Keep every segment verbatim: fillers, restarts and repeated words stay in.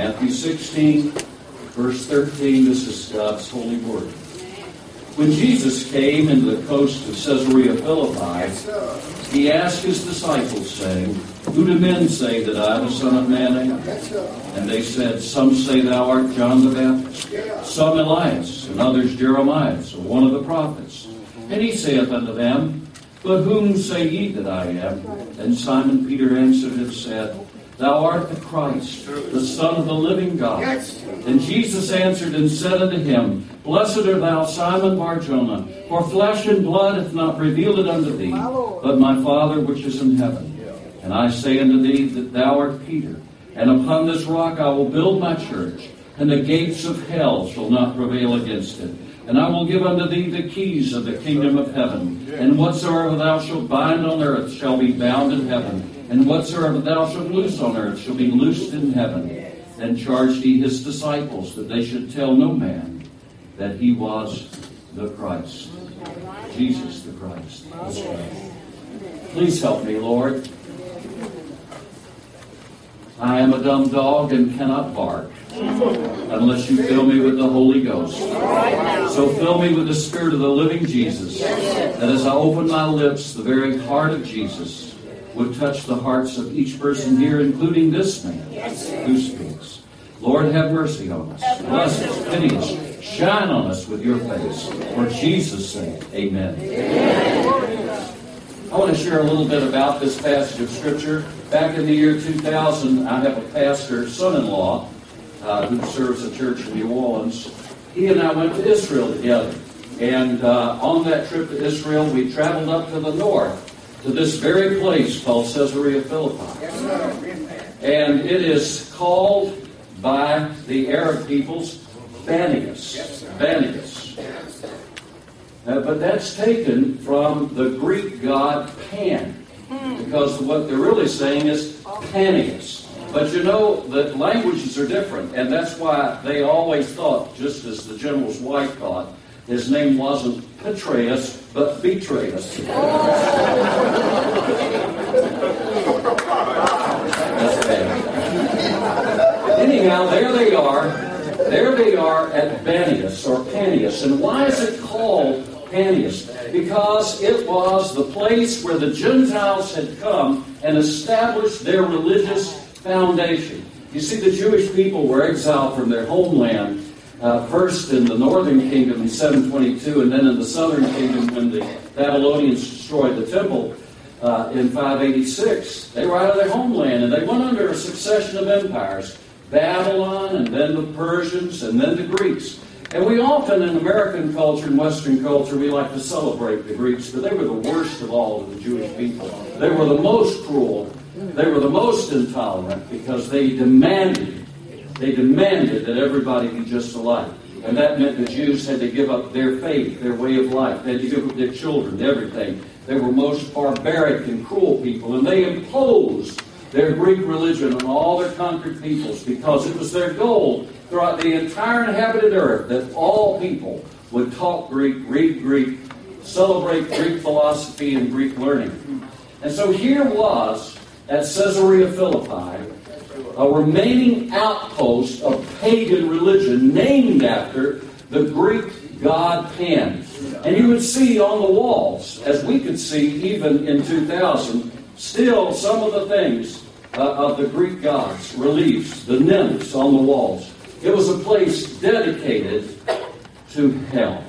Matthew sixteen, verse thirteen, this is God's holy word. When Jesus came into the coast of Caesarea Philippi, he asked his disciples, saying, Who do men say that I, the Son of Man, am? And they said, Some say thou art John the Baptist, some Elias, and others Jeremiah, or one of the prophets. And he saith unto them, But whom say ye that I am? And Simon Peter answered and said, Thou art the Christ, the Son of the living God. And Jesus answered and said unto him, Blessed art thou, Simon Bar-Jonah, for flesh and blood hath not revealed it unto thee, but my Father which is in heaven. And I say unto thee that thou art Peter, and upon this rock I will build my church, and the gates of hell shall not prevail against it. And I will give unto thee the keys of the kingdom of heaven. And whatsoever thou shalt bind on earth shall be bound in heaven. And whatsoever thou shalt loose on earth shall be loosed in heaven. Then charged he his disciples that they should tell no man that he was the Christ. Jesus the Christ. Please help me, Lord. I am a dumb dog and cannot bark unless you fill me with the Holy Ghost. So fill me with the Spirit of the living Jesus, that as I open my lips, the very heart of Jesus would touch the hearts of each person here, including this man who speaks. Lord, have mercy on us. Bless us, pity us, shine on us with your face. For Jesus' sake, amen. Amen. I want to share a little bit about this passage of Scripture. Back in the year two thousand, I have a pastor, son-in-law, uh, who serves a church in New Orleans. He and I went to Israel together. And uh, on that trip to Israel, we traveled up to the north, to this very place called Caesarea Philippi. And it is called by the Arab peoples Banias. Banias. Uh, but that's taken from the Greek god Pan, because what they're really saying is Panias. But you know that languages are different, and that's why they always thought, just as the general's wife thought, his name wasn't Petreus, but Betrayus. That's bad. Anyhow, there they are. There they are at Banias, or Panias. And why is it called Panias? Because it was the place where the Gentiles had come and established their religious foundation. You see, the Jewish people were exiled from their homeland, uh, first in the northern kingdom in seven twenty-two, and then in the southern kingdom when the Babylonians destroyed the temple uh, in five eighty-six. They were out of their homeland, and they went under a succession of empires. Babylon, and then the Persians, and then the Greeks. And we often, in American culture and Western culture, we like to celebrate the Greeks, but they were the worst of all of the Jewish people. They were the most cruel. They were the most intolerant because they demanded, they demanded that everybody be just alike. And that meant the Jews had to give up their faith, their way of life. They had to give up their children, everything. They were most barbaric and cruel people, and they imposed their Greek religion on all their conquered peoples because it was their goal throughout the entire inhabited earth that all people would talk Greek, read Greek, celebrate Greek philosophy and Greek learning. And so here was, at Caesarea Philippi, a remaining outpost of pagan religion named after the Greek god Pan. And you would see on the walls, as we could see even in two thousand, still some of the things uh, of the Greek gods, reliefs, the nymphs on the walls. It was a place dedicated to hell.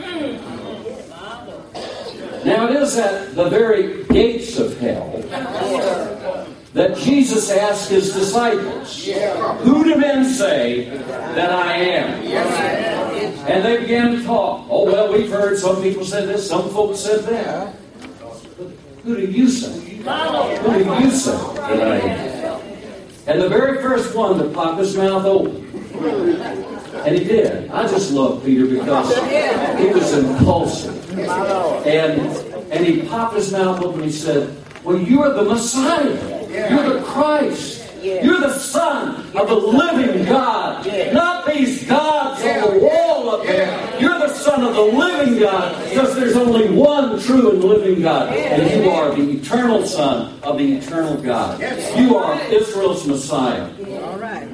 Now it is at the very gates of hell that Jesus asked his disciples, "Who do men say that I am?" And they began to talk. Oh, well, we've heard some people say this, some folks said that. But who do you say? Who do you say that I am? And the very first one to pop his mouth open, and he did. I just love Peter because he was impulsive. And, and he popped his mouth open and he said, "Well, you're the Messiah. You're the Christ. You're the Son of the living God. Not these gods on the wall up there. You're the Son of the living God, because there's only one true and living God. And you are the eternal Son of the eternal God. You are Israel's Messiah." All right.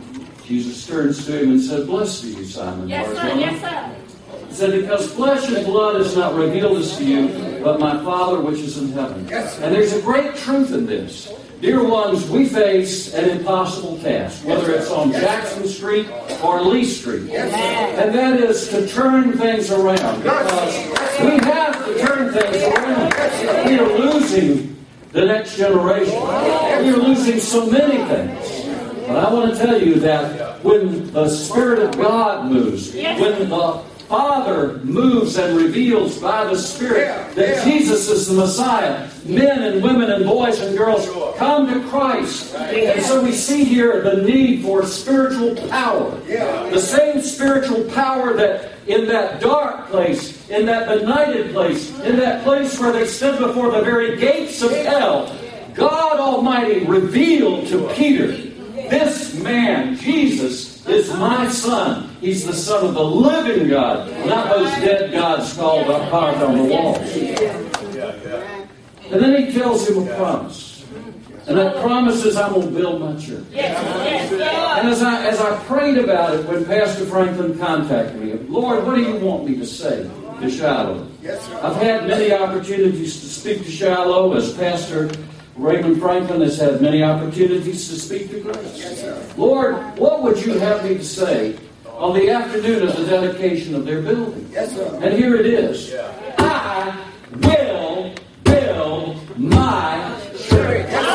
Jesus turns to him and said, "Blessed are you, Simon Yes, sir. Bar-Jonah." Yes, sir. He said, "Because flesh and blood has not revealed this to you, but my Father which is in heaven." And there's a great truth in this. Dear ones, we face an impossible task, whether it's on Jackson Street or Lee Street. And that is to turn things around, because we have to turn things around. We are losing the next generation. We are losing so many things. But I want to tell you that when the Spirit of God moves, when the Father moves and reveals by the Spirit that Jesus is the Messiah, men and women and boys and girls come to Christ. And so we see here the need for spiritual power. The same spiritual power that in that dark place, in that benighted place, in that place where they stood before the very gates of hell, God Almighty revealed to Peter, this man, Jesus, is my son. He's the Son of the living God, not those dead gods called up carved on the walls. And then he tells him a promise. And that promise is, I'm going to build my church. And as I, as I prayed about it when Pastor Franklin contacted me, Lord, what do you want me to say to Shiloh? I've had many opportunities to speak to Shiloh, as Pastor Raymond Franklin has had many opportunities to speak to Grace. Lord, what would you have me to say on the afternoon of the dedication of their building? And here it is. I will build my church. I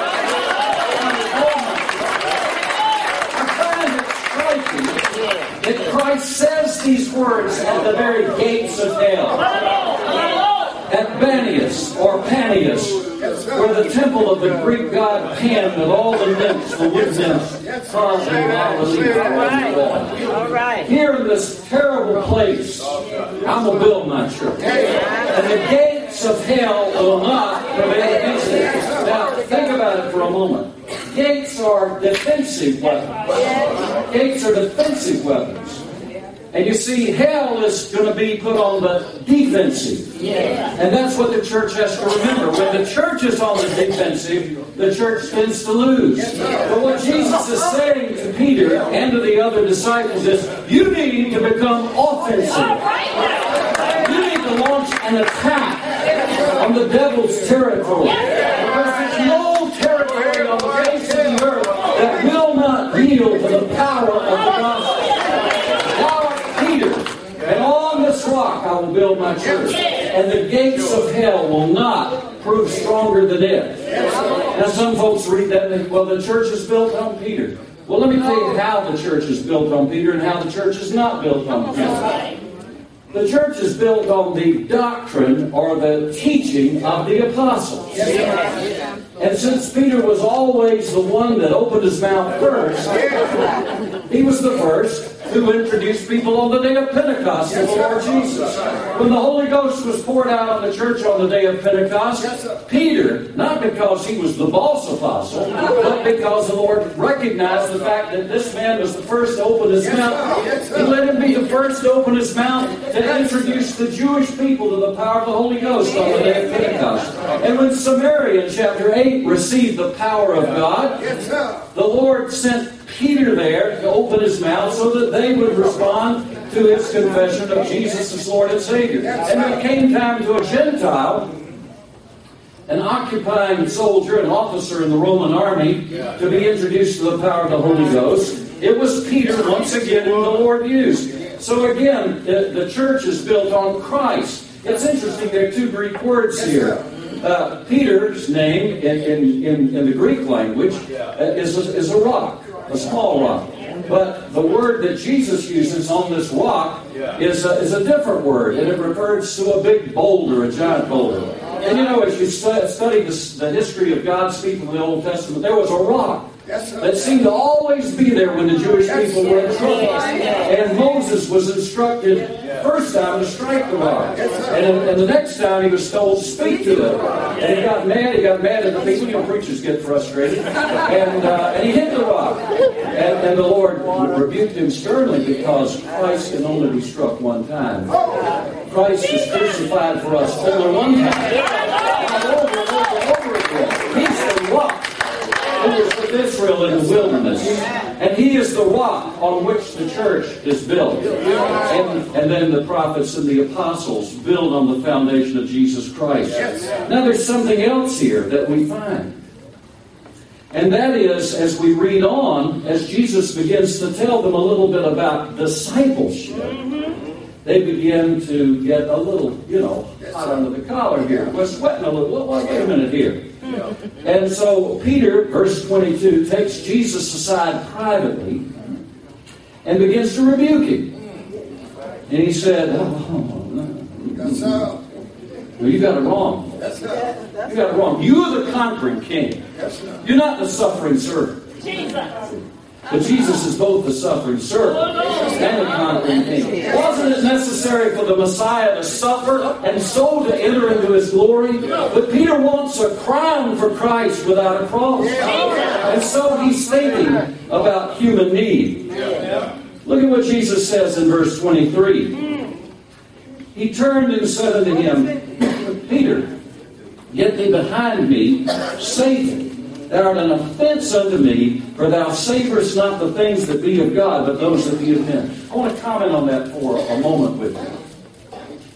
find it striking that Christ says these words at the very gates of hell. At Banias or Panias, where the temple of the Greek god Pan with all the nymphs, the wood nymphs, carved in bas-relief on the wall. Here in this terrible place, I'm going to build my church. And the gates of hell will not prevail against it. Now, think about it for a moment. Gates are defensive weapons. Gates are defensive weapons. And you see, hell is going to be put on the defensive. Yeah. And that's what the church has to remember. When the church is on the defensive, the church tends to lose. But what Jesus is saying to Peter and to the other disciples is, you need to become offensive. You need to launch an attack on the devil's territory. Because there's no territory on the face of the earth that will not yield to the power of the gospel. And on this rock I will build my church, and the gates of hell will not prove stronger than it. Now some folks read that and think, well, the church is built on Peter. Well, let me tell you how the church is built on Peter and how the church is not built on Peter. The church is built on the doctrine or the teaching of the apostles. And since Peter was always the one that opened his mouth first, he was the first who introduced people on the day of Pentecost to the Lord Jesus. When the Holy Ghost was poured out on the church on the day of Pentecost, Peter, not because he was the boss apostle, but because the Lord recognized the fact that this man was the first to open his mouth, he let him be the first to open his mouth to introduce the Jewish people to the power of the Holy Ghost on the day of Pentecost. And when Samaria in chapter eight received the power of God, the Lord sent Peter there to open his mouth so that they would respond to his confession of Jesus as Lord and Savior. And when it came time to a Gentile, an occupying soldier, an officer in the Roman army, to be introduced to the power of the Holy Ghost, it was Peter once again whom the Lord used. So again, the, the church is built on Christ. It's interesting, there are two Greek words here. Uh, Peter's name in, in, in, in the Greek language uh, is, a, is a rock, a small rock. But the word that Jesus uses on this rock is a, is a different word, and it refers to a big boulder, a giant boulder. And you know, as you stu- study the, the history of God's people in the Old Testament, there was a rock that seemed to always be there when the Jewish people were in trouble. And Moses was instructed first time to strike the rock. And, and the next time he was told to speak to it. And he got mad, he got mad at the people. You know, preachers get frustrated. And, uh, and he hit the rock. And, and the Lord rebuked him sternly because Christ can only be struck one time. Christ is crucified for us only one time. Over and over and over again. He's the rock who is for this Israel in the wilderness. And he is the rock on which the church is built. And, and then the prophets and the apostles build on the foundation of Jesus Christ. Now there's something else here that we find. And that is, as we read on, as Jesus begins to tell them a little bit about discipleship, they begin to get a little, you know, hot under the collar here. We're sweating a little. Well, wait a minute here. And so Peter, verse twenty-two, takes Jesus aside privately and begins to rebuke him. And he said, oh, no. Well, you got it wrong. You got it wrong. You're the conquering king. You're not the suffering servant. But Jesus is both the suffering servant and the conquering king. Wasn't it necessary for the Messiah to suffer and so to enter into his glory? But Peter wants a crown for Christ without a cross. And so he's thinking about human need. Look at what Jesus says in verse twenty-three. He turned and said unto him, Peter, get thee behind me, Satan. Thou art an offense unto me, for thou savorest not the things that be of God, but those that be of men. I want to comment on that for a moment with you.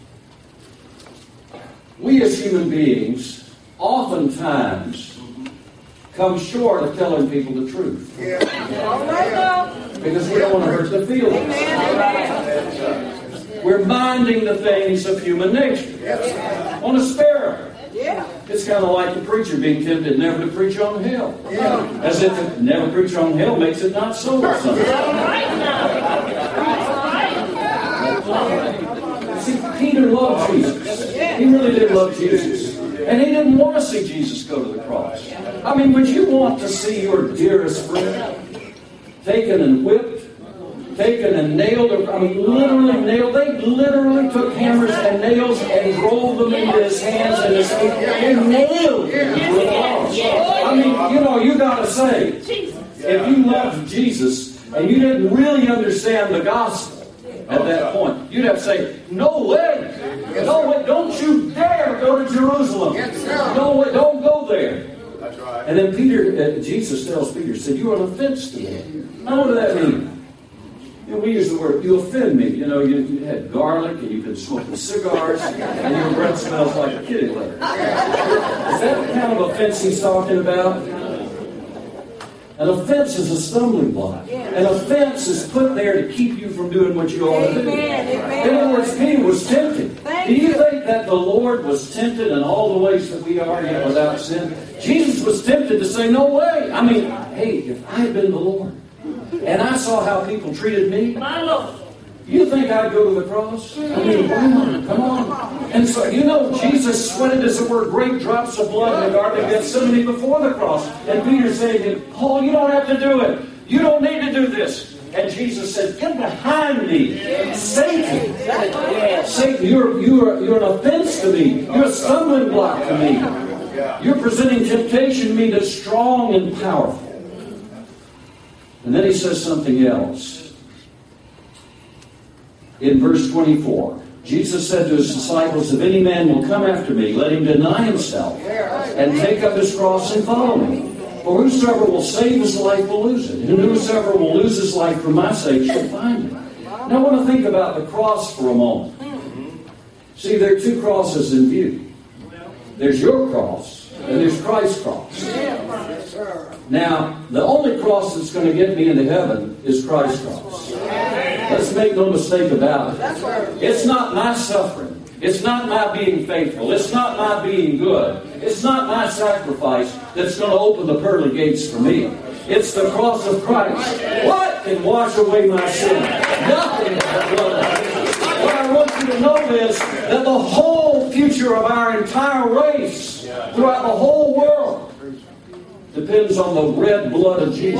We as human beings oftentimes come short of telling people the truth. Because we don't want to hurt their feelings. We're minding the things of human nature. On a sparrow. It's kind of like the preacher being tempted never to preach on hell. As if it never preach on hell makes it not so or something. See, Peter loved Jesus. He really did love Jesus. And he didn't want to see Jesus go to the cross. I mean, would you want to see your dearest friend taken and whipped? Taken and nailed, I mean, literally nailed. They literally took hammers and nails and drove them into his hands and his feet. They nailed him to the cross. I mean, you know, you got to say, if you loved Jesus and you didn't really understand the gospel at that point, you'd have to say, no way, no way, don't you dare go to Jerusalem. No way, don't go there. And then Peter, uh, Jesus tells Peter, said, you're an offense to me. Now, what does that mean? You know, we use the word, you offend me. You know, you, you had garlic and you've been smoking cigars and your breath smells like a kitty litter. Is that the kind of offense he's talking about? An offense is a stumbling block. An offense is put there to keep you from doing what you ought to do. In other words, Peter was tempted. Do you think that the Lord was tempted in all the ways that we are, yet without sin? Jesus was tempted to say, no way. I mean, hey, if I had been the Lord, and I saw how people treated me, you think I'd go to the cross? I mean, come on, come on. And so, you know, Jesus sweated, as it were, great drops of blood in the Garden of Gethsemane before the cross. And Peter's saying, Paul, you don't have to do it. You don't need to do this. And Jesus said, get behind me, Satan. Satan, you're, you're, you're an offense to me. You're a stumbling block to me. You're presenting temptation to me that's strong and powerful. And then he says something else. In verse twenty-four, Jesus said to his disciples, if any man will come after me, let him deny himself and take up his cross and follow me. For whosoever will save his life will lose it. And whosoever will lose his life for my sake shall find it. Now I want to think about the cross for a moment. See, there are two crosses in view. There's your cross and there's Christ's cross. Now, the only cross that's going to get me into heaven is Christ's cross. Let's make no mistake about it. It's not my suffering. It's not my being faithful. It's not my being good. It's not my sacrifice that's going to open the pearly gates for me. It's the cross of Christ. What can wash away my sin? Nothing but the blood of Jesus. What I want you to know is that the whole future of our entire race, throughout the whole world, depends on the red blood of Jesus.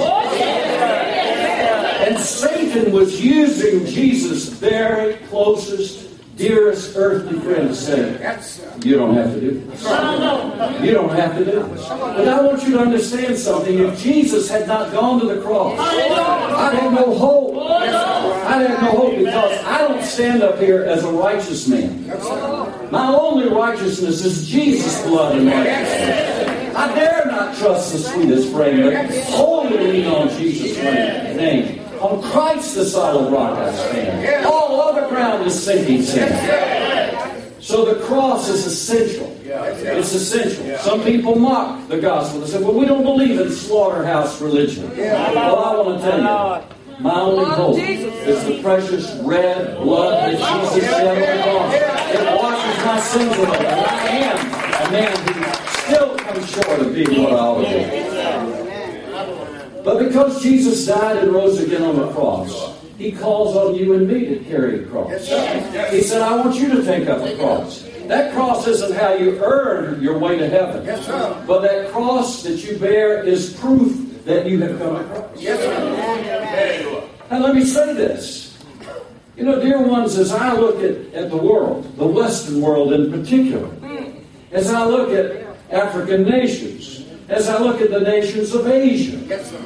And Satan was using Jesus' very closest, dearest earthly friend to say, you don't have to do this. You don't have to do this. But I want you to understand something. If Jesus had not gone to the cross, I'd have no hope. I'd have no hope because I don't stand up here as a righteous man. My only righteousness is Jesus' blood and righteousness. I dare not trust the sweetest frame, but wholly lean on Jesus' name. On Christ the solid rock I stand. All other ground is sinking sand. So the cross is essential. It's essential. Some people mock the gospel. They say, well, we don't believe in slaughterhouse religion. Well, I want to tell you, my only hope is the precious red blood that Jesus shed on the cross. It washes my sins away. And I am a man who still comes short of being what I ought to be. But because Jesus died and rose again on the cross, He calls on you and me to carry a cross. He said, I want you to take up a cross. That cross isn't how you earn your way to heaven. But that cross that you bear is proof that you have come across. And let me say this. You know, dear ones, as I look at, at the world, the Western world in particular, as I look at African nations, as I look at the nations of Asia,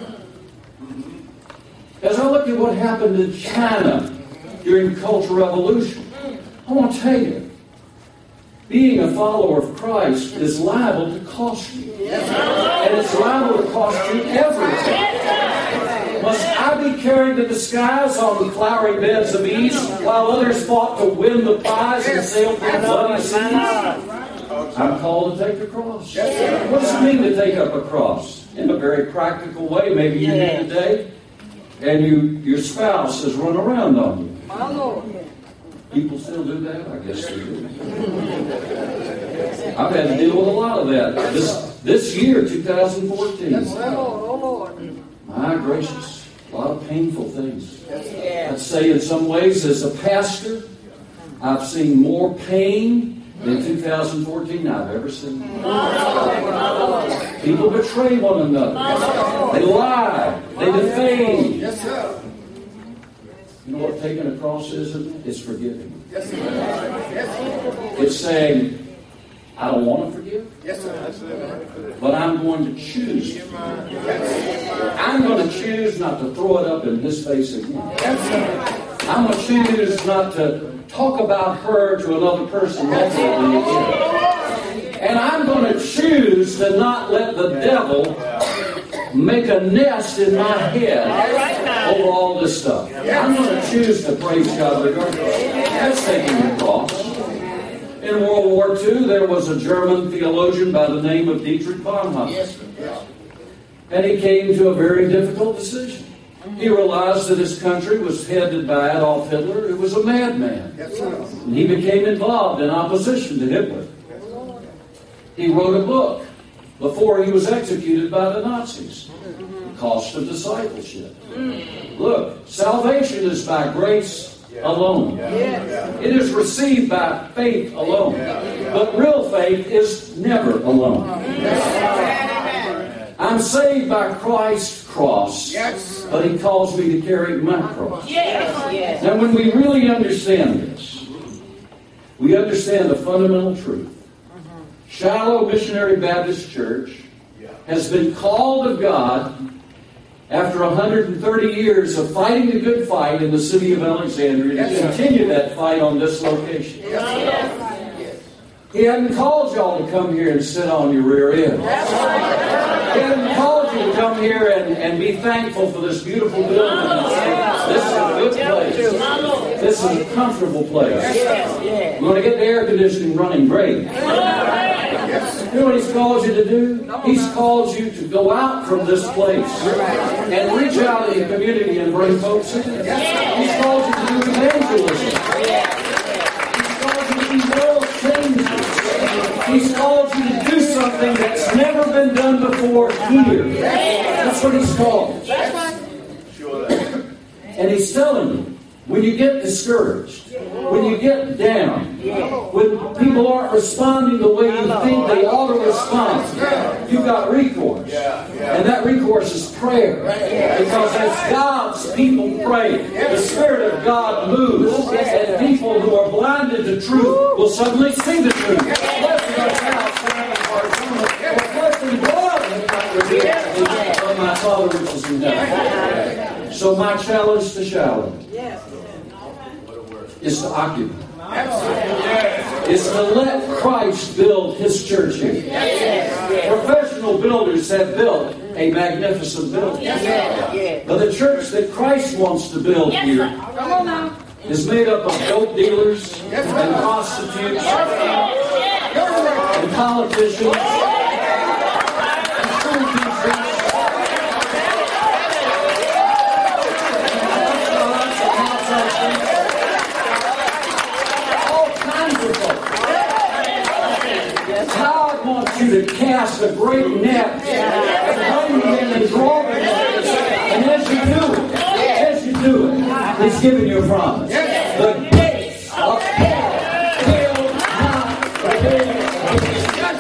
as I look at what happened in China during the Cultural Revolution, I want to tell you, being a follower of Christ is liable to cost you. And it's liable to cost you everything. Must I be carried to the skies on the flowery beds of ease while others fought to win the prize and sail through bloody seas? I'm called to take the cross. What does it mean to take up a cross? In a very practical way, maybe you need today. And you, your spouse has run around on you. People still do that? I guess they do. I've had to deal with a lot of that this this year, twenty fourteen. My gracious, a lot of painful things. I'd say in some ways, as a pastor, I've seen more pain in two thousand fourteen I've ever seen. People betray one another. They lie. They defame. Yes, sir. You know what taking a cross is? It's forgiving. Yes, sir. It's saying, I don't want to forgive. Yes, sir. But I'm going to choose. I'm going to choose not to throw it up in his face again. Yes, sir. I'm going to choose not to talk about her to another person negatively again. And I'm going to choose to not let the devil make a nest in my head over all this stuff. I'm going to choose to praise God regardless. That's taking the cross. In World War Two, there was a German theologian by the name of Dietrich Bonhoeffer. And he came to a very difficult decision. He realized that his country was headed by Adolf Hitler, who was a madman. And he became involved in opposition to Hitler. He wrote a book before he was executed by the Nazis. The Cost of Discipleship. Look, salvation is by grace alone. It is received by faith alone. But real faith is never alone. I'm saved by Christ's cross, but He calls me to carry my cross. Now, when we really understand this, we understand the fundamental truth. Shiloh Missionary Baptist Church has been called of God after one hundred thirty years of fighting the good fight in the city of Alexandria to continue that fight on this location. He hadn't called y'all to come here and sit on your rear end. He hadn't called you to come here and, and be thankful for this beautiful building. This is a good place. This is a comfortable place. You want to get the air conditioning running, great. You know what He's called you to do? He's called you to go out from this place and reach out in the community and bring folks in. He's called you to do evangelism. He's called you to be world changers. He's called you to do something that's never been done before here. That's what He's called. And He's telling you, when you get discouraged, when you get down, when people aren't responding the way you think they ought to respond, you've got recourse. And that recourse is prayer. Because as God's people pray, the Spirit of God moves, and people who are blinded to truth will suddenly see the truth. Blessed art thou, Son of Arizona, for flesh and blood has not revealed from my Father which is in heaven. So my challenge to Shiloh is to occupy. Is to let Christ build His church here. Professional builders have built, and a magnificent building. Yes, sir. But the church that Christ wants to build Yes, here sir. Come on now. is made up of dope dealers and prostitutes and politicians and school teachers. All kinds of folks. God wants you to cast a great net and bring them and draw them. And as you do it, as you do it, He's giving you a promise.